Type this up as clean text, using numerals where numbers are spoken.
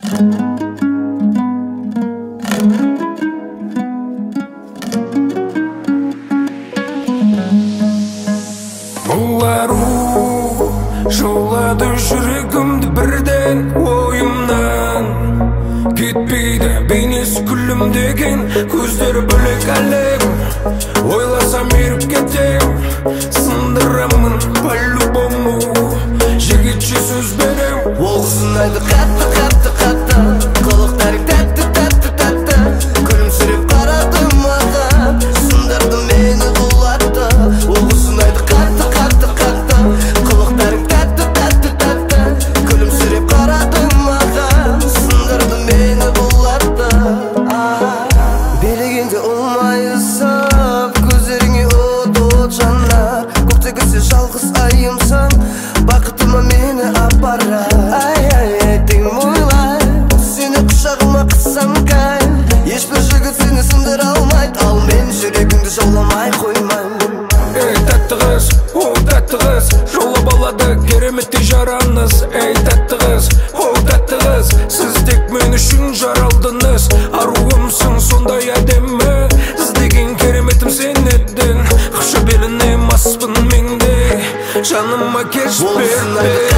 Жолады жүрегімді бірден ойымнан кетпейді бейнесі күлімдеген көздері бөлек әлем ойласам еріп кетем сындырамын по-любому жігітше сөз берем ол қызынайды қатты қатты қатты қылықтары тәтті тәтті тәтті күлімсіреп қарады маған сындырды мені құлатты ол қызынайды қатты қатты қатты қылықтарың тәтті тәтті тәтті күлімсіреп қарады маған сындырды мені құлатты билегенде ұлмайысып көздеріңе от от жанар көктегісі жалғыз айымсың бақытыма мені апара ай теңім ойлай сені құшағыма қыссам кай ешбір жігіт сені сындыра алмайды ал мен жүрегіңді жауламай қоймаймын ей тәтті қыз о тәтті қыз жаулап алады кереметтей жараңыз ей тәтті қыз о тәтті қыз сіз тек мен үшін жаралдыңыз аруымсың сондай әдемі іздеген кереметім сен едің құша беліне маспын мен де жаныма кеш берме